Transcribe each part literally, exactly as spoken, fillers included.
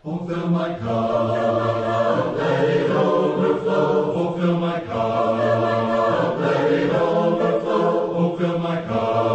Oh, fill my cup, let it overflow. Oh, fill my cup, let it overflow. Oh, fill my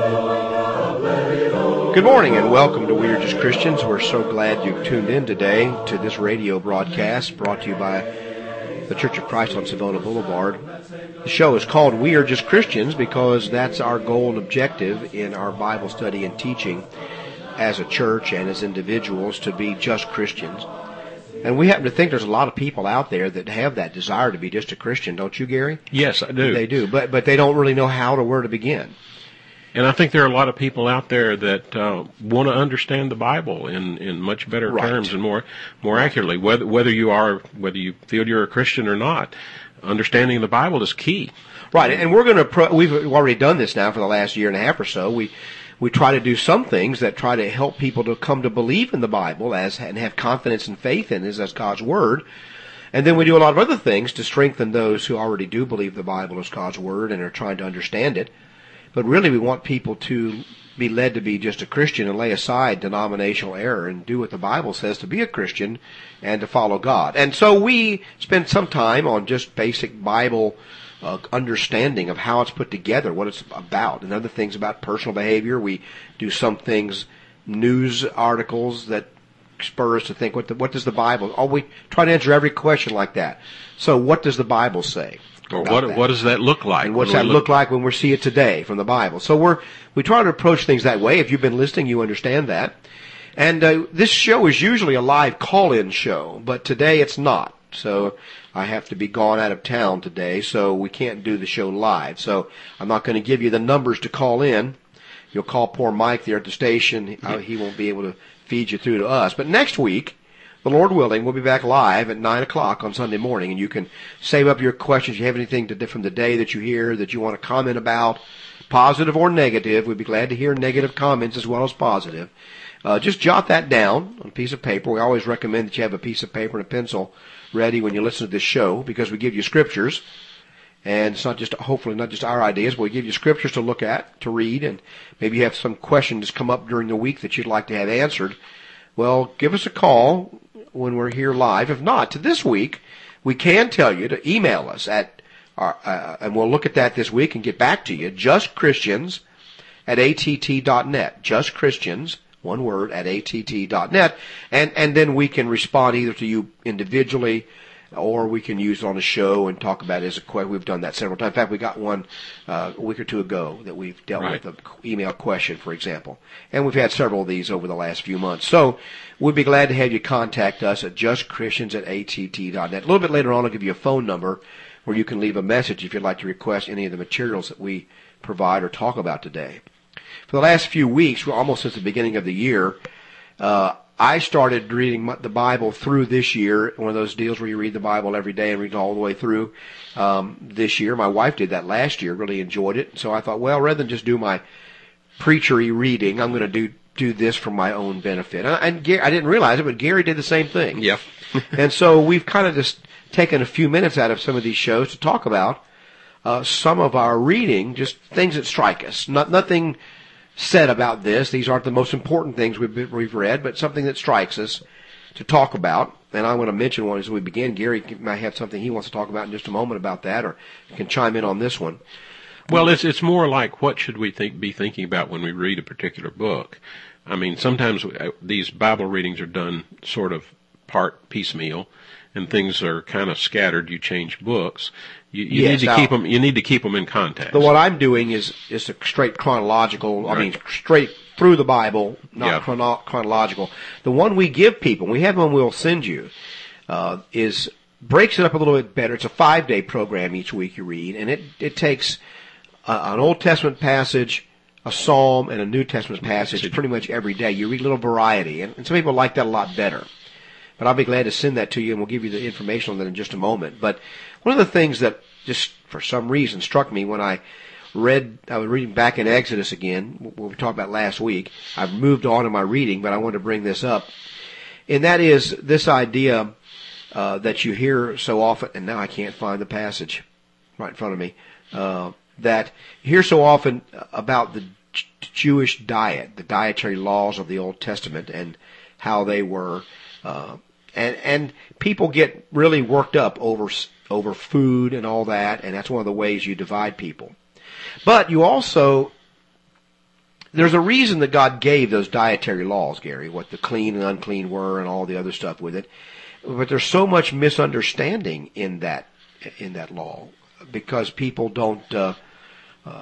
cup, let it overflow. Good morning and welcome to We Are Just Christians. We're so glad you've tuned in today to this radio broadcast brought to you by the Church of Christ on Savona Boulevard. The show is called We Are Just Christians because that's our goal and objective in our Bible study and teaching as a church and as individuals, to be just Christians. And we happen to think there's a lot of people out there that have that desire to be just a Christian, don't you, Gary? Yes, I do. They do, but but they don't really know how or where to begin. And I think there are a lot of people out there that uh, want to understand the Bible in, in much better Right. terms and more more accurately. Whether whether you are whether you feel you're a Christian or not, understanding the Bible is key. Right, and we're going to, pro- we've already done this now for the last year and a half or so. We we try to do some things that try to help people to come to believe in the Bible as and have confidence and faith in it as God's Word. And then we do a lot of other things to strengthen those who already do believe the Bible is God's Word and are trying to understand it. But really we want people to be led to be just a Christian and lay aside denominational error and do what the Bible says to be a Christian and to follow God. And so we spend some time on just basic Bible uh, understanding of how it's put together, what it's about, and other things about personal behavior. We do some things, news articles that spur us to think, what, the, what does the Bible, oh, we try to answer every question like that. So what does the Bible say? Or what what does that look like? And what's when that we look like when we see it today from the Bible? So we're we try to approach things that way. If you've been listening, you understand that. And uh, this show is usually a live call-in show, but today it's not. So I have to be gone out of town today, so we can't do the show live. So I'm not going to give you the numbers to call in. You'll call poor Mike there at the station. Uh, he won't be able to feed you through to us. But next week, the Lord willing, we'll be back live at nine o'clock on Sunday morning, and you can save up your questions. If you have anything to, from the day that you hear that you want to comment about, positive or negative, we'd be glad to hear negative comments as well as positive. Uh, just jot that down on a piece of paper. We always recommend that you have a piece of paper and a pencil ready when you listen to this show, because we give you scriptures, and it's not just, hopefully not just our ideas, but we give you scriptures to look at, to read, and maybe you have some questions come up during the week that you'd like to have answered. Well, give us a call when we're here live. If not, to this week, we can tell you to email us at, our, uh, and we'll look at that this week and get back to you, justchristians at A T T dot net. Justchristians, one word, at A T T dot net. And, and then we can respond either to you individually, or we can use it on the show and talk about it as a question. We've done that several times. In fact, we got one uh, a week or two ago that we've dealt Right. with, an email question, for example. And we've had several of these over the last few months. So we'd be glad to have you contact us at justchristians at A T T dot net. A little bit later on, I'll give you a phone number where you can leave a message if you'd like to request any of the materials that we provide or talk about today. For the last few weeks, almost since the beginning of the year, uh, I started reading the Bible through this year, one of those deals where you read the Bible every day and read it all the way through um, this year. My wife did that last year, really enjoyed it. So I thought, well, rather than just do my preachery reading, I'm going to do do this for my own benefit. And, and Gary, I didn't realize it, but Gary did the same thing. Yep. And so we've kind of just taken a few minutes out of some of these shows to talk about uh, some of our reading, just things that strike us. Not nothing said about this. These aren't the most important things we've, we've read, but something that strikes us to talk about. And I want to mention one as we begin. Gary might have something he wants to talk about in just a moment about that, or you can chime in on this one. Well, it's it's more like, what should we think be thinking about when we read a particular book? I mean, sometimes these Bible readings are done sort of part piecemeal, and things are kind of scattered. You change books. You, you Yes, need to now- keep them. You need to keep them in context. So what I'm doing is is a straight chronological. I Right. mean, straight through the Bible, not Yeah. chrono- chronological. The one we give people, we have one we'll send you, uh, is breaks it up a little bit better. It's a five day program each week you read, and it it takes uh, an Old Testament passage, a Psalm, and a New Testament passage pretty much every day. You read a little variety, and, and some people like that a lot better. But I'll be glad to send that to you, and we'll give you the information on that in just a moment. But one of the things that just for some reason struck me when I read, I was reading back in Exodus again, what we talked about last week. I've moved on in my reading, but I wanted to bring this up. And that is this idea uh, that you hear so often, and now I can't find the passage right in front of me, uh, that you hear so often about the Jewish diet, the dietary laws of the Old Testament, and how they were uh, And, and people get really worked up over, over food and all that, and that's one of the ways you divide people. But you also, there's a reason that God gave those dietary laws, Gary, what the clean and unclean were and all the other stuff with it. But there's so much misunderstanding in that, in that law, because people don't, uh, uh,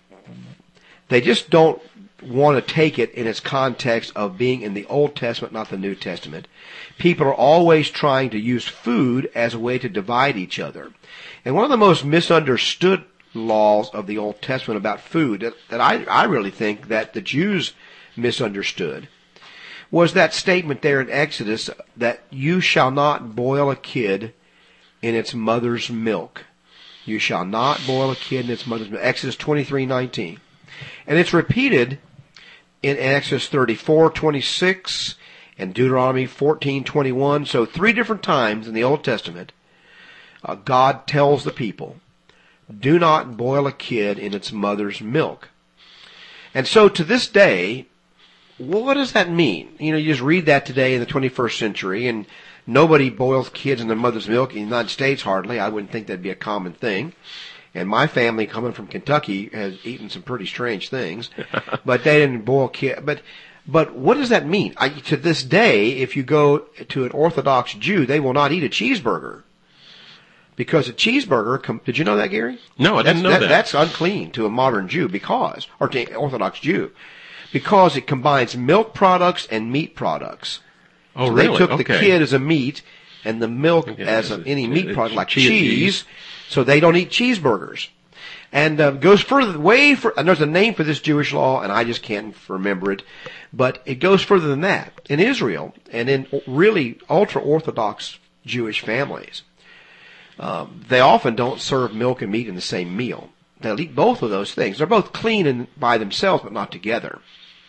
they just don't want to take it in its context of being in the Old Testament, not the New Testament. People are always trying to use food as a way to divide each other. And one of the most misunderstood laws of the Old Testament about food that, that I, I really think that the Jews misunderstood was that statement there in Exodus that you shall not boil a kid in its mother's milk. You shall not boil a kid in its mother's milk. Exodus twenty-three nineteen. And it's repeated in Exodus thirty-four twenty-six and Deuteronomy fourteen twenty-one. So three different times in the Old Testament, uh, God tells the people, do not boil a kid in its mother's milk. And so to this day, well, what does that mean? You know, you just read that today in the twenty-first century, and nobody boils kids in their mother's milk in the United States, hardly. I wouldn't think that'd be a common thing. And my family, coming from Kentucky, has eaten some pretty strange things, but they didn't boil kid. But, but what does that mean? I, to this day, if you go to an Orthodox Jew, they will not eat a cheeseburger. Because a cheeseburger, did you know that, Gary? No, I didn't that's, know that, that. That's unclean to a modern Jew because, or to an Orthodox Jew, because it combines milk products and meat products. Oh, so really? They took okay. the kid as a meat and the milk Okay, as a, any meat it's product like cheese. cheese. So they don't eat cheeseburgers. And uh, goes further, way for, and there's a name for this Jewish law, and I just can't remember it, but it goes further than that. In Israel, and in really ultra-Orthodox Jewish families, um, they often don't serve milk and meat in the same meal. They'll eat both of those things. They're both clean and by themselves, but not together.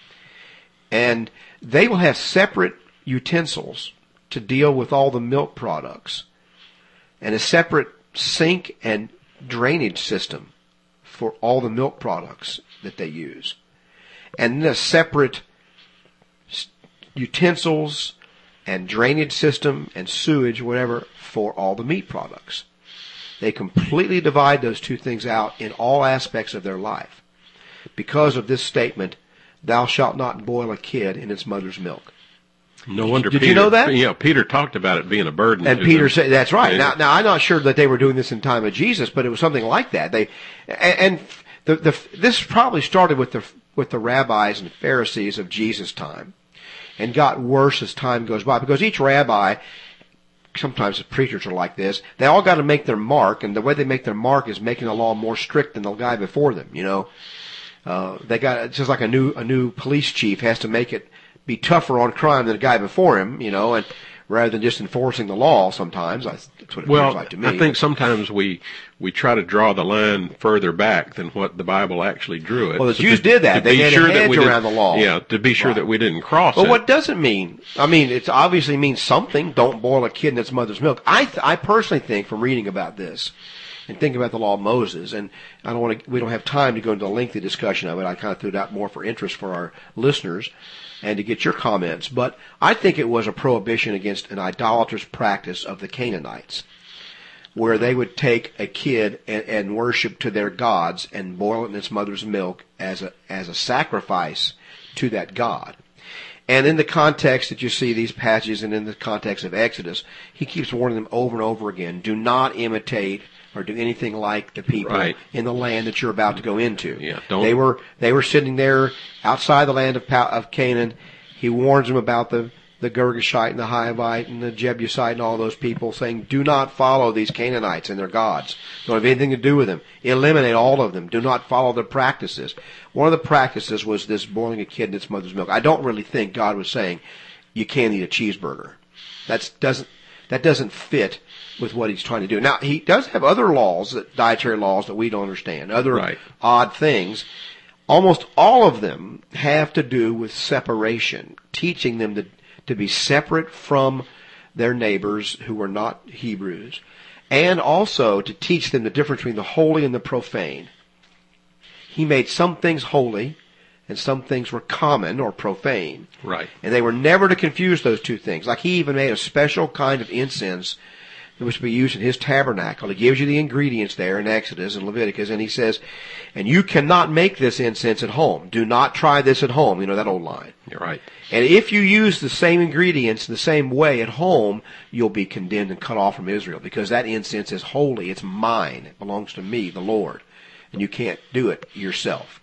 And they will have separate utensils to deal with all the milk products, and a separate sink and drainage system for all the milk products that they use, and then a separate utensils and drainage system and sewage, whatever, for all the meat products. They completely divide those two things out in all aspects of their life because of this statement, thou shalt not boil a kid in its mother's milk. No wonder. Did Peter, you know that? Yeah, Peter talked about it being a burden. And to Peter them. said, that's right. Yeah. Now, now, I'm not sure that they were doing this in time of Jesus, but it was something like that. They, and, and the, the, this probably started with the, with the rabbis and Pharisees of Jesus' time and got worse as time goes by because each rabbi, sometimes the preachers are like this, they all got to make their mark, and the way they make their mark is making the law more strict than the guy before them, you know. Uh, they got, it's just like a new, a new police chief has to make it be tougher on crime than the guy before him, you know, and rather than just enforcing the law sometimes. That's what it well, feels like to me. I think sometimes we we try to draw the line further back than what the Bible actually drew it. Well, the So Jews to, did that. to They be made a sure that hedge we around didn't- the law. Yeah, to be sure Right. that we didn't cross But it. what does it mean? I mean, it obviously means something. Don't boil a kid in its mother's milk. I th- I personally think from reading about this and thinking about the law of Moses, and I don't want to, we don't have time to go into a lengthy discussion of it. I kind of threw it out more for interest for our listeners and to get your comments. But I think it was a prohibition against an idolatrous practice of the Canaanites, where they would take a kid and, and worship to their gods and boil it in its mother's milk as a as a sacrifice to that god. And in the context that you see these passages and in the context of Exodus, he keeps warning them over and over again, do not imitate or do anything like the people Right. in the land that you're about to go into. Yeah, don't- They were they were sitting there outside the land of Pa- of Canaan. He warns them about the the Girgashite and the Hivite and the Jebusite and all those people, saying, do not follow these Canaanites and their gods. Don't have anything to do with them. Eliminate all of them. Do not follow their practices. One of the practices was this boiling a kid in its mother's milk. I don't really think God was saying you can't eat a cheeseburger. That's doesn't that doesn't fit with what he's trying to do. Now, he does have other laws, that dietary laws that we don't understand, other Right. odd things. Almost all of them have to do with separation, teaching them to, to be separate from their neighbors who are not Hebrews, and also to teach them the difference between the holy and the profane. He made some things holy and some things were common or profane. Right. And they were never to confuse those two things. Like he even made a special kind of incense that was to be used in his tabernacle. He gives you the ingredients there in Exodus and Leviticus, and he says, and you cannot make this incense at home. Do not try this at home. You know that old line. You're right. And if you use the same ingredients the same way at home, you'll be condemned and cut off from Israel, because that incense is holy. It's mine. It belongs to me, the Lord. And you can't do it yourself.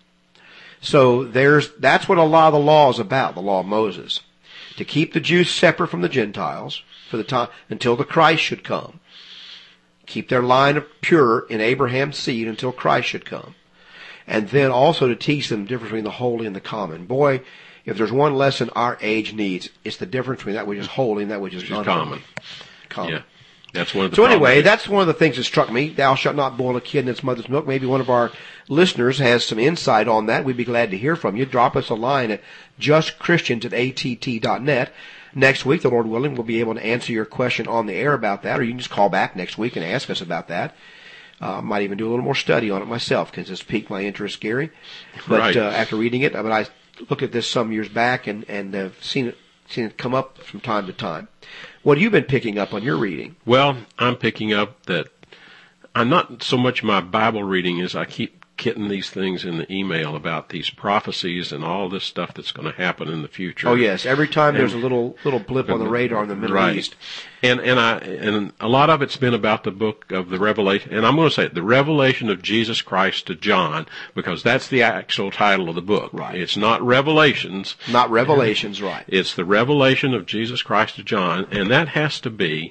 So there's, that's what a lot of the law is about, the law of Moses. To keep the Jews separate from the Gentiles for the time, until the Christ should come. Keep their line pure in Abraham's seed until Christ should come. And then also to teach them the difference between the holy and the common. Boy, if there's one lesson our age needs, it's the difference between that which is holy and that which is Which is unholy. common. Common. Yeah. That's one of the So anyway, problems. that's one of the things that struck me. Thou shalt not boil a kid in its mother's milk. Maybe one of our listeners has some insight on that. We'd be glad to hear from you. Drop us a line at just christians at a t t dot net. Next week, the Lord willing, we'll be able to answer your question on the air about that, or you can just call back next week and ask us about that. I uh, might even do a little more study on it myself, because it's piqued my interest, Gary. But Right. uh, after reading it, I mean, I looked at this some years back and and uh, seen it seen it come up from time to time. What have you been picking up on your reading? Well, I'm picking up that I'm not so much my Bible reading as I keep getting these things in the email about these prophecies and all this stuff that's going to happen in the future. Oh yes, every time And- there's a little little blip on the radar in the Middle Right. East. And and I and a lot of it's been about the book of the Revelation, and I'm going to say it, the Revelation of Jesus Christ to John, because that's the actual title of the book. Right. It's not Revelations. Not Revelations, right. It's the Revelation of Jesus Christ to John, and that has to be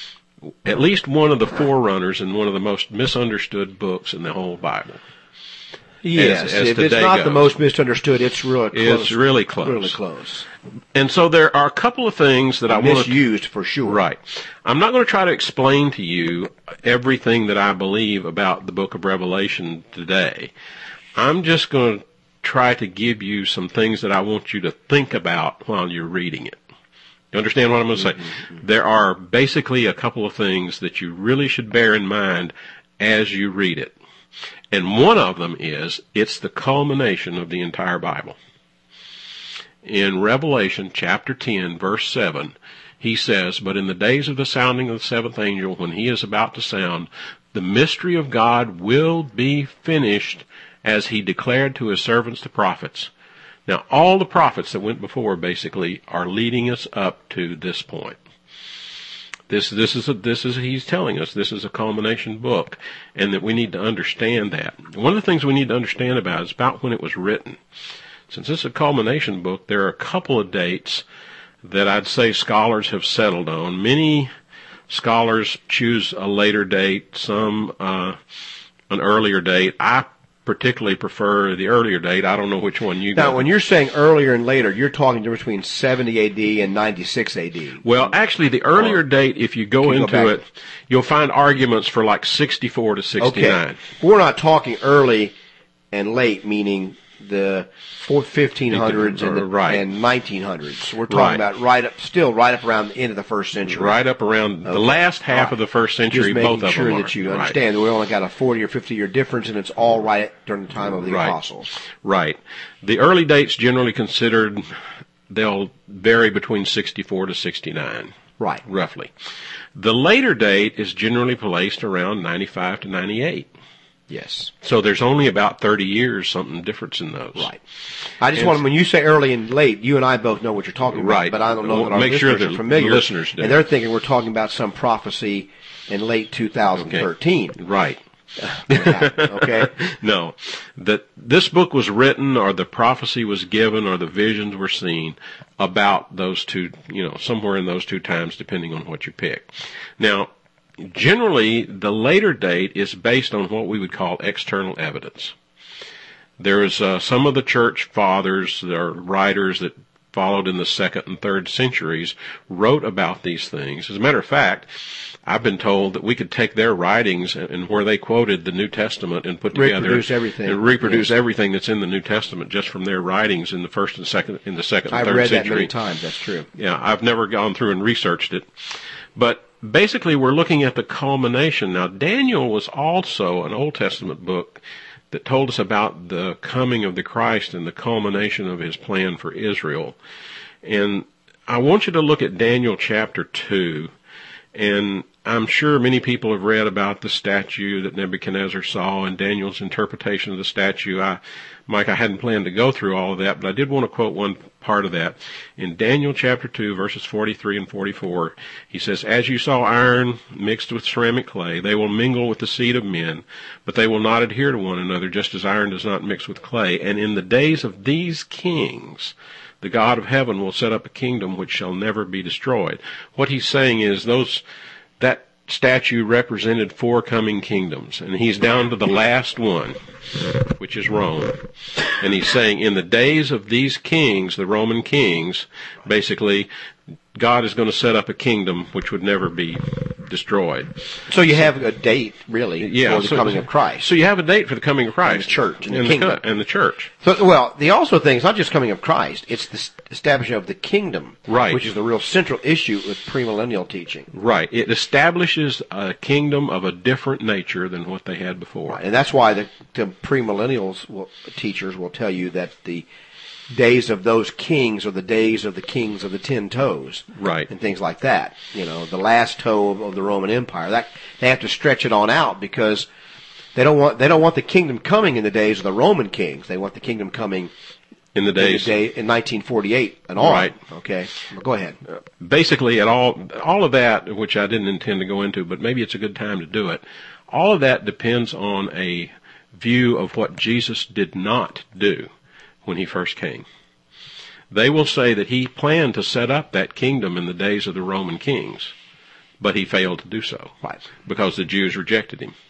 at least one of the forerunners and one of the most misunderstood books in the whole Bible. Yes, as if it's today not goes. the most misunderstood, it's really close. It's really close. Really close. And so there are a couple of things that I want to... Misused for sure. Right. I'm not going to try to explain to you everything that I believe about the book of Revelation today. I'm just going to try to give you some things that I want you to think about while you're reading it. You understand what I'm going to say? Mm-hmm. There are basically a couple of things that you really should bear in mind as you read it. And one of them is, it's the culmination of the entire Bible. In Revelation chapter ten, verse seven, he says, "But in the days of the sounding of the seventh angel, when he is about to sound, the mystery of God will be finished, as he declared to his servants the prophets." Now, all the prophets that went before, basically, are leading us up to this point. This, this is a, this is, he's telling us this is a culmination book, and that we need to understand that. One of the things we need to understand about is about when it was written. Since this is a culmination book, there are a couple of dates that I'd say scholars have settled on. Many scholars choose a later date, some, uh, an earlier date. I particularly prefer the earlier date. I don't know which one you Now, go. when you're saying earlier and later, you're talking between seventy A D and ninety-six A D. Well, actually, the earlier date, if you go Can you go into back? it, you'll find arguments for like sixty-four to sixty-nine. Okay. We're not talking early and late, meaning the fifteen hundreds and, the, Right. and nineteen hundreds. We're talking Right. about right up, still right up around the end of the first century. Right up around the last half Right. of the first century, Just making both of sure them are. that you Right. understand that we only got a forty or fifty year difference, and it's all right during the time of the Right. apostles. Right. The early dates generally considered, they'll vary between sixty-four to sixty-nine, Right. roughly. The later date is generally placed around ninety-five to ninety-eight. Yes. So there's only about thirty years, something difference in those. Right. I just And- want to, when you say early and late, you and I both know what you're talking about, Right. but I don't know Well, that our make listeners sure are that familiar. the listeners do. And they're thinking we're talking about some prophecy in late two thousand thirteen. Right. Okay. No, that this book was written, or the prophecy was given, or the visions were seen about those two, you know, somewhere in those two times, depending on what you pick. Now, generally, the later date is based on what we would call external evidence. There is uh, some of the church fathers, there are writers that followed in the second and third centuries, wrote about these things. As a matter of fact, I've been told that we could take their writings and, and where they quoted the New Testament and put together Reproduce everything. and reproduce Yes. everything that's in the New Testament just from their writings in the first and second, in the second and I've third read century. that many times. That's true. Yeah, I've never gone through and researched it. But basically, we're looking at the culmination. Now, Daniel was also an Old Testament book that told us about the coming of the Christ and the culmination of his plan for Israel. And I want you to look at Daniel chapter two, and I'm sure many people have read about the statue that Nebuchadnezzar saw and Daniel's interpretation of the statue. I, Mike, I hadn't planned to go through all of that, but I did want to quote one part of that. In Daniel chapter two, verses forty-three and forty-four, he says, "As you saw iron mixed with ceramic clay, they will mingle with the seed of men, but they will not adhere to one another, just as iron does not mix with clay. And in the days of these kings, the God of heaven will set up a kingdom which shall never be destroyed." What he's saying is those that statue represented four coming kingdoms, and he's down to the last one, which is Rome. And he's saying in the days of these kings, the Roman kings, basically, God is going to set up a kingdom which would never be destroyed. So you have a date, really, yeah, for the so, coming of Christ. So you have a date for the coming of Christ. And the church and the and kingdom. The, and the church. So, well, the also thing is not just coming of Christ, it's the establishment of the kingdom, right, which is the real central issue with premillennial teaching. Right. It establishes a kingdom of a different nature than what they had before. Right. And that's why the, the premillennials will, teachers will tell you that the days of those kings are the days of the kings of the ten toes. Right. And things like that. You know, the last toe of, of the Roman Empire. That they have to stretch it on out because they don't want they don't want the kingdom coming in the days of the Roman kings. They want the kingdom coming in the days in, the day, in nineteen forty-eight and on. Right. Okay. Well, go ahead. Basically, at all all of that, which I didn't intend to go into, but maybe it's a good time to do it. All of that depends on a view of what Jesus did not do when he first came. They will say that he planned to set up that kingdom in the days of the Roman kings, but he failed to do so. Right. Because the Jews rejected him.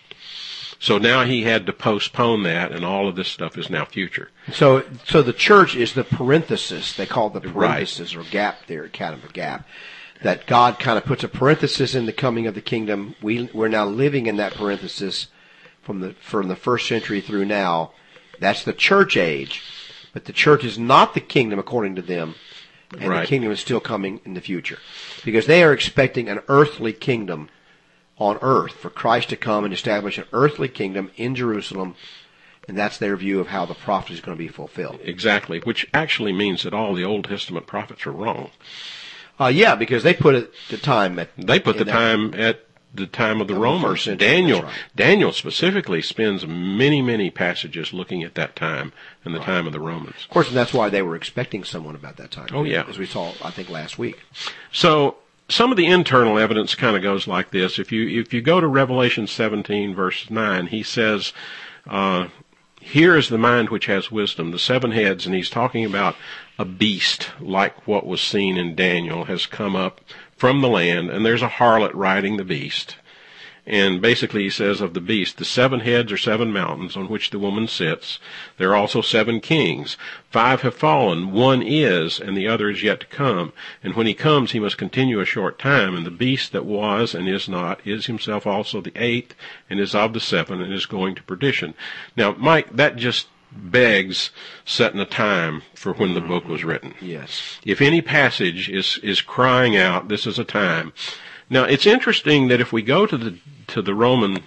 So now he had to postpone that, and all of this stuff is now future. So, so the church is the parenthesis. They call it the Right. parenthesis or gap there, kind of a gap. That God kind of puts a parenthesis in the coming of the kingdom. We, we're now living in that parenthesis from the, from the first century through now. That's the church age. But the church is not the kingdom according to them, and Right. the kingdom is still coming in the future. Because they are expecting an earthly kingdom on earth, for Christ to come and establish an earthly kingdom in Jerusalem, and that's their view of how the prophecy is going to be fulfilled. Exactly, which actually means that all the Old Testament prophets are wrong. Uh, yeah, because they put it the time at... They put the that- time at the time of the Of the Romans. first century, Daniel, that's right. Daniel specifically spends many, many passages looking at that time and the time of the Romans. Of course, and that's why they were expecting someone about that time. Oh, yeah. As we saw, I think, last week. So some of the internal evidence kind of goes like this. If you if you go to Revelation seventeen, verse nine, he says, uh, "Here is the mind which has wisdom, the seven heads," and he's talking about a beast like what was seen in Daniel has come up from the land, and there's a harlot riding the beast. And basically he says of the beast, the seven heads are seven mountains on which the woman sits. There are also seven kings. Five have fallen, one is, and the other is yet to come. And when he comes, he must continue a short time. And the beast that was and is not is himself also the eighth, and is of the seven, and is going to perdition. Now, Mike, that just begs setting a time for when the book was written. Yes. If any passage is, is crying out, this is a time. Now, it's interesting that if we go to the to the Roman,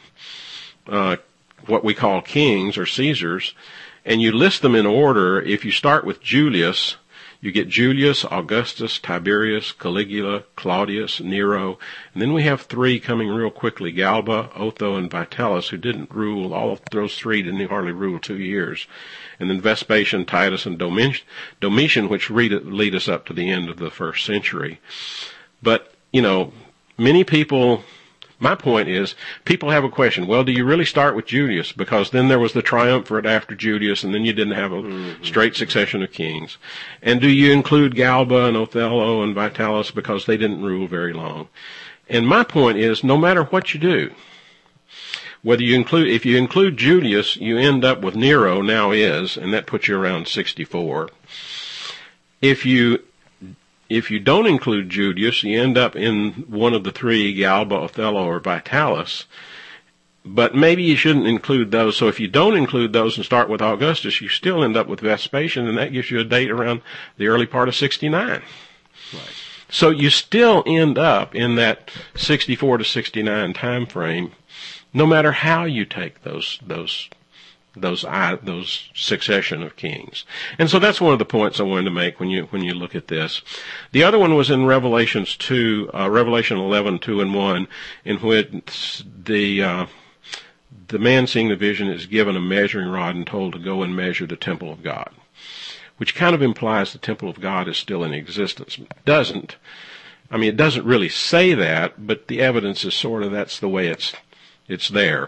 uh, what we call kings or Caesars, and you list them in order, if you start with Julius, you get Julius, Augustus, Tiberius, Caligula, Claudius, Nero, and then we have three coming real quickly, Galba, Otho, and Vitalis, who didn't rule, all of those three didn't hardly rule two years. And then Vespasian, Titus, and Domitian, Domitian which lead, lead us up to the end of the first century. But, you know, many people, my point is, people have a question, well, do you really start with Julius? Because then there was the triumvirate after Julius, and then you didn't have a mm-hmm. straight succession of kings. And do you include Galba and Othello and Vitalis because they didn't rule very long? And my point is, no matter what you do, whether you include, if you include Julius, you end up with Nero, now is, and that puts you around sixty-four. If you If you don't include Julius, you end up in one of the three, Galba, Othello, or Vitalis. But maybe you shouldn't include those. So if you don't include those and start with Augustus, you still end up with Vespasian, and that gives you a date around the early part of sixty-nine. Right. So you still end up in that sixty-four to sixty-nine time frame, no matter how you take those those those I, those succession of kings. And so that's one of the points I wanted to make when you when you look at this. The other one was in Revelations two, uh, Revelation eleven, two and one, in which the uh, the man seeing the vision is given a measuring rod and told to go and measure the temple of God, which kind of implies the temple of God is still in existence. It doesn't. I mean, it doesn't really say that, but the evidence is sort of that's the way it's it's there.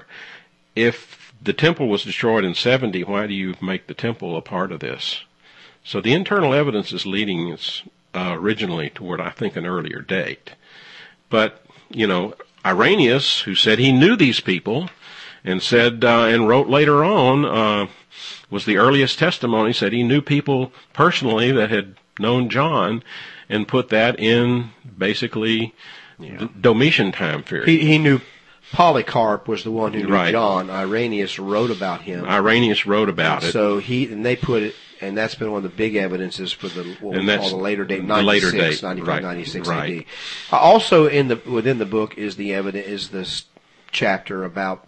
If the temple was destroyed in seventy, why do you make the temple a part of this? So the internal evidence is leading us uh, originally toward, I think, an earlier date. But, you know, Irenaeus, who said he knew these people and said, uh, and wrote later on, uh, was the earliest testimony, said he knew people personally that had known John and put that in basically yeah. the Domitian time period. He, he knew Polycarp was the one who knew right. John. Irenaeus wrote about him. Irenaeus wrote about and it. So he and they put it, and that's been one of the big evidences for the what and we call the later date, ninety-six, later date. ninety-five, right. ninety-six right. A D. Uh, also, in the within the book is the evidence is this chapter about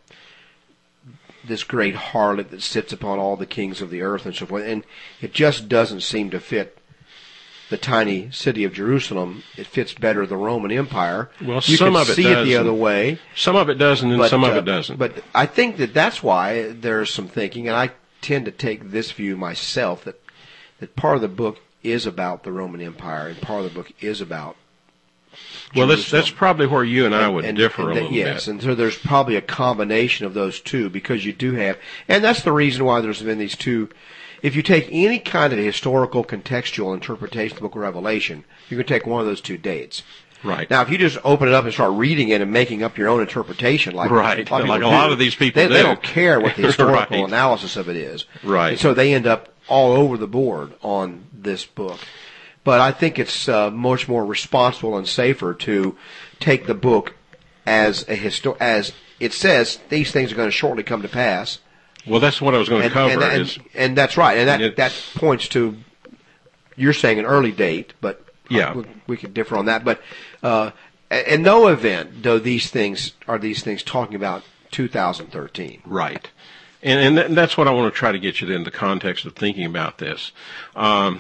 this great harlot that sits upon all the kings of the earth and so forth, and it just doesn't seem to fit the tiny city of Jerusalem. It fits better the Roman Empire. Well, you some can of it see does, it the other way. Some of it does, and but, some uh, of it doesn't. But I think that that's why there's some thinking, and I tend to take this view myself, that that part of the book is about the Roman Empire, and part of the book is about Well, that's Jerusalem. that's probably where you and I would and, differ and a that, little yes, bit. and so there's probably a combination of those two, because you do have, and that's the reason why there's been these two. If you take any kind of historical contextual interpretation of the book of Revelation, you can take one of those two dates. Right. Now, if you just open it up and start reading it and making up your own interpretation, like right, a lot of, like a do, lot of these people they, do. they don't care what the historical right. analysis of it is. Right. And so they end up all over the board on this book. But I think it's uh, much more responsible and safer to take the book as a histo- as it says these things are going to shortly come to pass. Well, that's what I was going to And, cover. and, and, is, and that's right, and that it, that points to you're saying an early date, but yeah. we, we could differ on that. But uh, in no event, though, these things are these things talking about two thousand thirteen. Right. And, and, th- and that's what I want to try to get you in the context of thinking about this, um,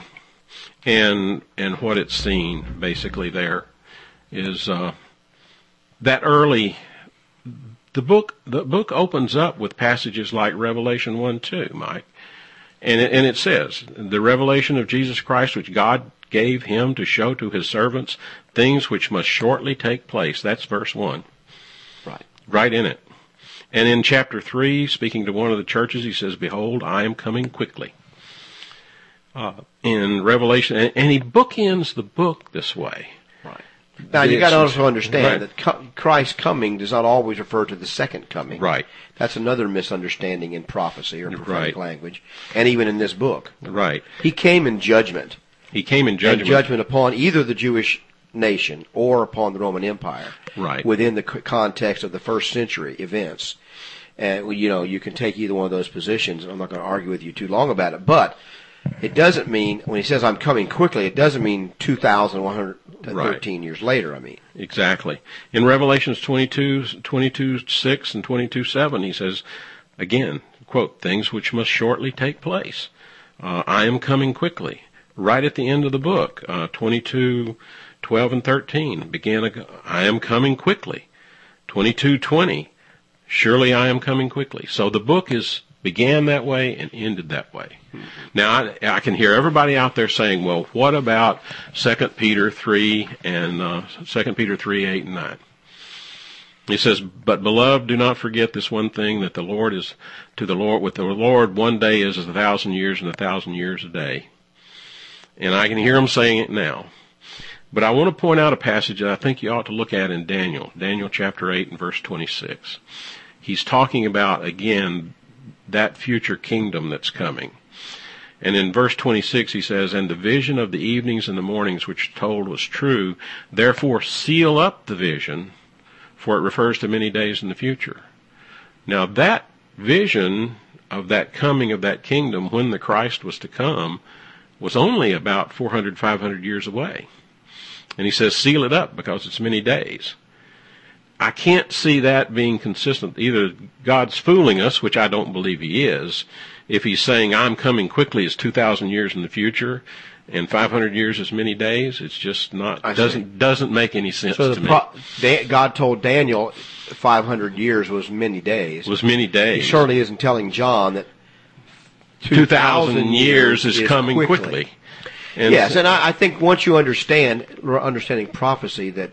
and and what it's seen basically there is uh, that early. The book the book opens up with passages like Revelation one two, Mike, and it, and it says the revelation of Jesus Christ, which God gave him to show to his servants things which must shortly take place. That's verse one, Right. right in it. And in chapter three, speaking to one of the churches, he says, "Behold, I am coming quickly." Uh, in Revelation, and, and he bookends the book this way. Right. Now, you got to also understand right. that co- Christ's coming does not always refer to the second coming. Right. That's another misunderstanding in prophecy or prophetic Right. language, and even in this book. Right. He came in judgment. He came in judgment. And judgment upon either the Jewish nation or upon the Roman Empire. Right. Within the c- context of the first century events. And, you know, you can take either one of those positions. I'm not going to argue with you too long about it. But it doesn't mean, when he says I'm coming quickly, it doesn't mean two thousand one hundred thirteen right. years later, I mean. Exactly. In Revelations twenty-two, twenty-two six and twenty-two seven, he says, again, quote, things which must shortly take place. Uh, I am coming quickly. Right at the end of the book, uh, twenty-two twelve and thirteen, began, I am coming quickly. twenty-two twenty, surely I am coming quickly. So the book is began that way and ended that way. Mm-hmm. Now, I, I can hear everybody out there saying, well, what about Second Peter three and uh, Second Peter three, eight, and nine? He says, but beloved, do not forget this one thing, that the Lord is, to the Lord, with the Lord, one day is a thousand years, and a thousand years a day. And I can hear him saying it now. But I want to point out a passage that I think you ought to look at in Daniel, Daniel chapter eight and verse twenty-six. He's talking about, again, that future kingdom that's coming. And in verse twenty-six he says, and the vision of the evenings and the mornings which told was true, therefore seal up the vision, for it refers to many days in the future. Now that vision of that coming of that kingdom when the Christ was to come was only about four hundred, five hundred years away. And he says, seal it up because it's many days. I can't see that being consistent. Either God's fooling us, which I don't believe he is, if he's saying I'm coming quickly is two thousand years in the future and five hundred years is many days. It's just not, I doesn't, see. doesn't make any sense So to the me. pro- Da- God told Daniel five hundred years was many days. It was many He days. certainly isn't telling John that two thousand years is, is coming quickly. quickly. And yes, and I, I think once you understand, understanding prophecy, that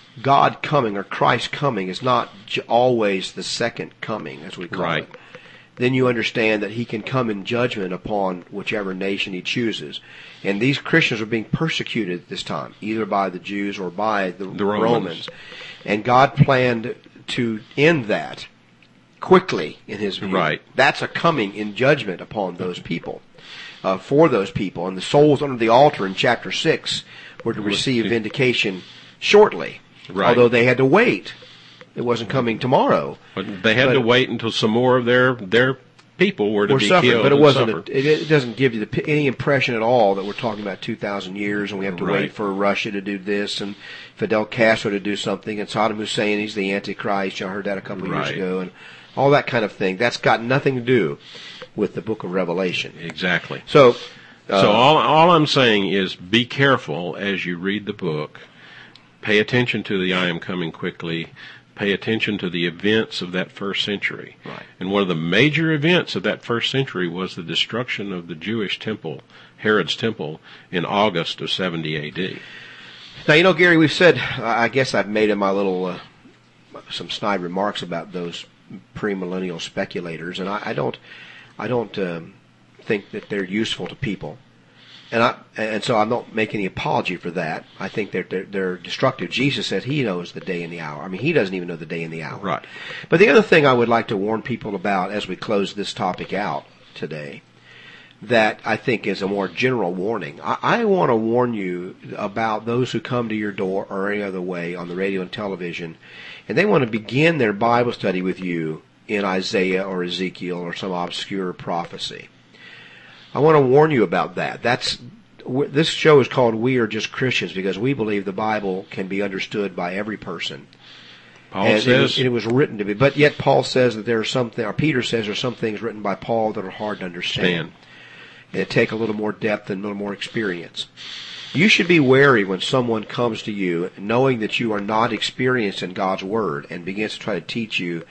God coming or Christ coming is not j- always the second coming, as we call Right. it. Then you understand that he can come in judgment upon whichever nation he chooses. And these Christians are being persecuted at this time, either by the Jews or by the, The Romans. Romans. And God planned to end that quickly in his view. Right. That's a coming in judgment upon those people, uh, for those people. And the souls under the altar in chapter six were to receive vindication shortly. Right. Although they had to wait. It wasn't coming tomorrow. But they had But- to wait until some more of their their people were to We're be suffering, killed but it and wasn't. suffer. A, it, it doesn't give you the, any impression at all that we're talking about two thousand years, and we have to Right. wait for Russia to do this, and Fidel Castro to do something, and Saddam Hussein, he's the Antichrist. I heard that a couple of years Right. ago, and all that kind of thing. That's got nothing to do with the Book of Revelation. Exactly. So, uh, So all all I'm saying is be careful as you read the book. Pay attention to the I am coming quickly. Pay attention to the events of that first century. Right. And one of the major events of that first century was the destruction of the Jewish temple, Herod's temple, in August of seventy A D. now you know, Gary, we've said. I guess I've made in my little uh, some snide remarks about those premillennial speculators, and I, I don't, I don't um, think that they're useful to people. And I and so I don't make any apology for that. I think they're, they're they're destructive. Jesus said he knows the day and the hour. I mean, he doesn't even know the day and the hour. Right. But the other thing I would like to warn people about as we close this topic out today, that I think is a more general warning. I, I want to warn you about those who come to your door or any other way on the radio and television, and they want to begin their Bible study with you in Isaiah or Ezekiel or some obscure prophecy. I want to warn you about that. That's this show is called We Are Just Christians because we believe the Bible can be understood by every person. Paul and says, it was, it was written to be, but yet Paul says that there are some, or Peter says there are some things written by Paul that are hard to understand. They take a little more depth and a little more experience. You should be wary when someone comes to you knowing that you are not experienced in God's Word and begins to try to teach you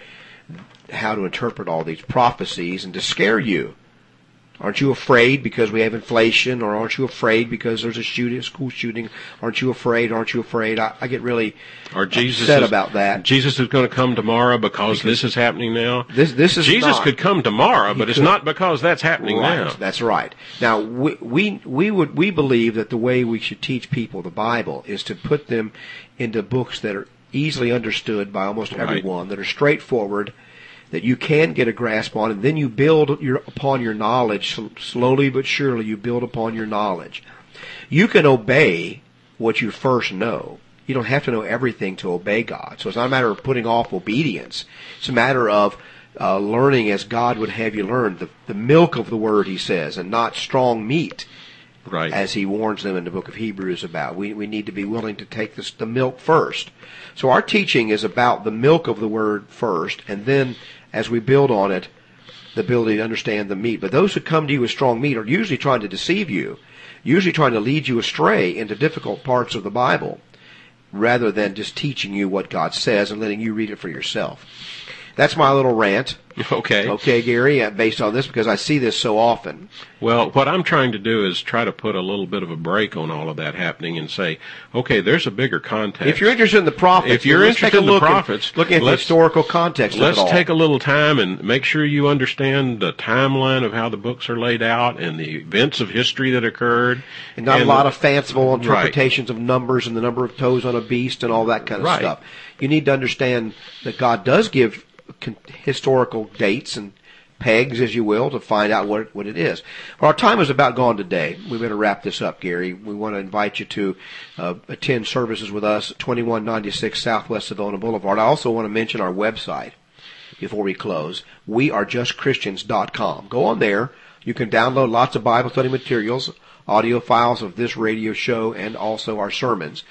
how to interpret all these prophecies and to scare you. Aren't you afraid because we have inflation, or aren't you afraid because there's a shooting, a school shooting? Aren't you afraid? Aren't you afraid? I, I get really or Jesus upset is, about that. Jesus is going to come tomorrow because, Because this is happening now. This this is Jesus not. could come tomorrow, He but it's could. not because that's happening Right, now. that's right. Now we, we we would we believe that the way we should teach people the Bible is to put them into books that are easily understood by almost Right. everyone, that are straightforward, that you can get a grasp on, and then you build your, upon your knowledge. Slowly but surely you build upon your knowledge. You can obey what you first know. You don't have to know everything to obey God. So it's not a matter of putting off obedience. It's a matter of uh, learning as God would have you learn, the, the milk of the Word, he says, and not strong meat, Right. as he warns them in the book of Hebrews about. We we need to be willing to take this, the milk first. So our teaching is about the milk of the Word first, and then as we build on it, the ability to understand the meat. But those who come to you with strong meat are usually trying to deceive you, usually trying to lead you astray into difficult parts of the Bible, rather than just teaching you what God says and letting you read it for yourself. That's my little rant. Okay. Okay, Gary, uh, based on this, because I see this so often. Well, what I'm trying to do is try to put a little bit of a break on all of that happening and say, okay, there's a bigger context. If you're interested in the prophets, If you're let's take interested a in the look at- prophets, looking at the let's- historical context of Let's it all. take a little time and make sure you understand the timeline of how the books are laid out and the events of history that occurred. and not a lot of fanciful Right. interpretations of numbers and the number of toes on a beast and all that kind of Right. stuff. You need to understand that God does give con- historical dates and pegs, as you will, to find out what what it is. Well, our time is about gone today. We better wrap this up, Gary. We want to invite you to uh, attend services with us at twenty-one ninety-six Southwest Savona Boulevard. I also want to mention our website before we close. we are just christians dot com. Go on there. You can download lots of Bible study materials, audio files of this radio show, and also our sermons.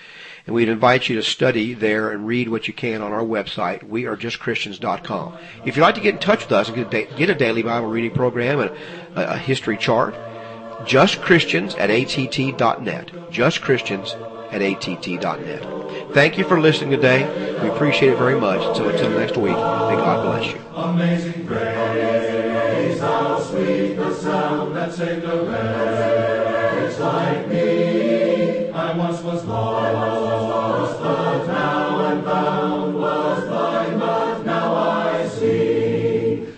and we'd invite you to study there and read what you can on our website, we are just christians dot com. If you'd like to get in touch with us and get a, da- get a daily Bible reading program and a, a history chart, just christians at a t t dot net. just christians at a t t dot net. Thank you for listening today. We appreciate it very much. So until next week, may God bless you. Amazing grace, how sweet the sound that saved a wretch like me. I once was lost.